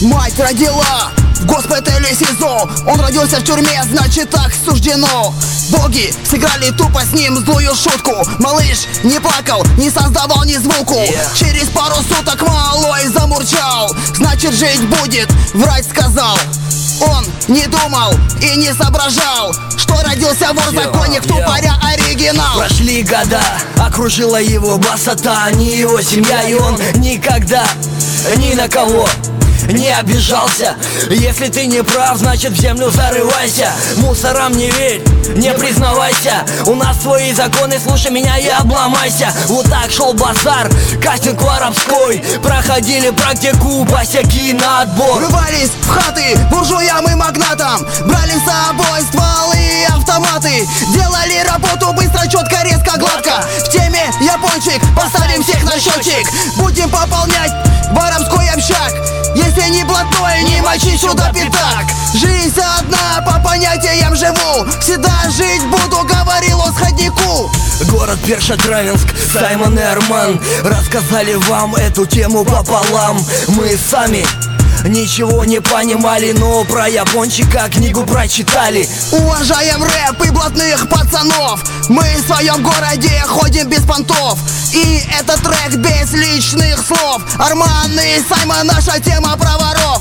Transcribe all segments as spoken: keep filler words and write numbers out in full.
Мать родила в госпитале СИЗО. Он родился в тюрьме, значит так суждено. Боги сыграли тупо с ним злую шутку. Малыш не плакал, не создавал ни звуку. yeah. Через пару суток малой замурчал. Значит жить будет, врать сказал. Он не думал и не соображал, что родился вор, законник, тупоря оригинал. Прошли года, окружила его басота, не его семья, и он никогда ни на кого не обижался. Если ты не прав, значит в землю зарывайся. Мусорам не верь, не признавайся. У нас свои законы, слушай меня и обломайся. Вот так шел базар, кастинг воровской. Проходили практику, босяки на отбор. Врывались в хаты буржуям и магнатам, брали с собой стволы и автоматы. Делали работу быстро, четко, резко, гладко. В теме япончик, поставим всех на счетчик. Будем пополнять воровской общак. Если не блатной, не мочи сюда пятак. Жизнь одна, по понятиям живу. Всегда жить буду, говорил он сходнику. Город Першотравенск, Саймон и Арман рассказали вам эту тему пополам. Мы сами ничего не понимали, но про япончика книгу прочитали. Уважаем рэп и блатных пацанов. Мы в своем городе ходим без понтов. И этот трек без личных слов. Арман и Саймон, наша тема про воров.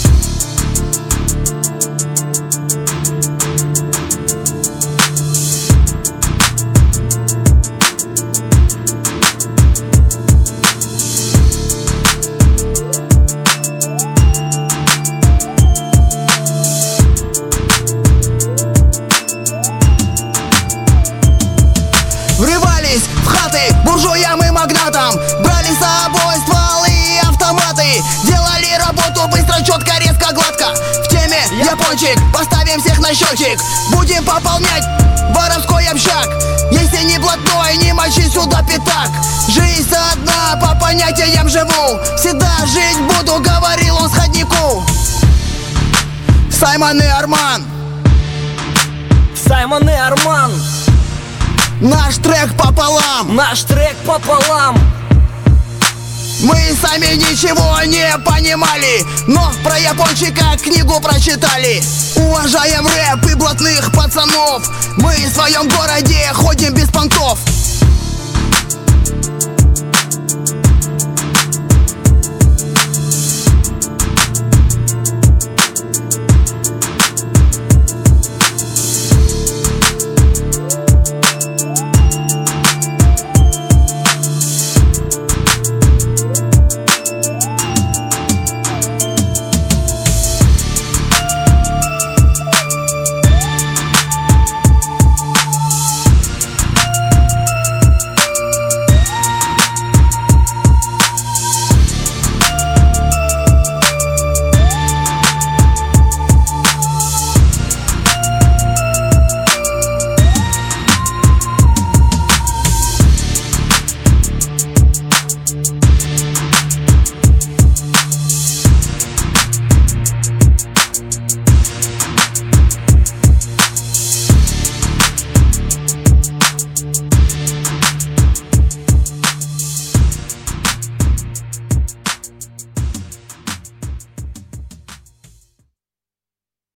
Врывались в хаты буржуям и магнатам, брали с собой стволы и автоматы. Делали работу быстро, четко, резко, гладко. В теме япончик, поставим всех на счетчик. Будем пополнять воровской общак. Если не блатной, не мочи сюда пятак. Жизнь одна, по понятиям живу. Всегда жить буду, говорил он сходнику. Саймон и Арман. Саймон и Арман. Наш трек пополам. Наш трек пополам. Мы сами ничего не понимали, но про япончика книгу прочитали. Уважаем рэп и блатных пацанов. Мы в своем городе ходим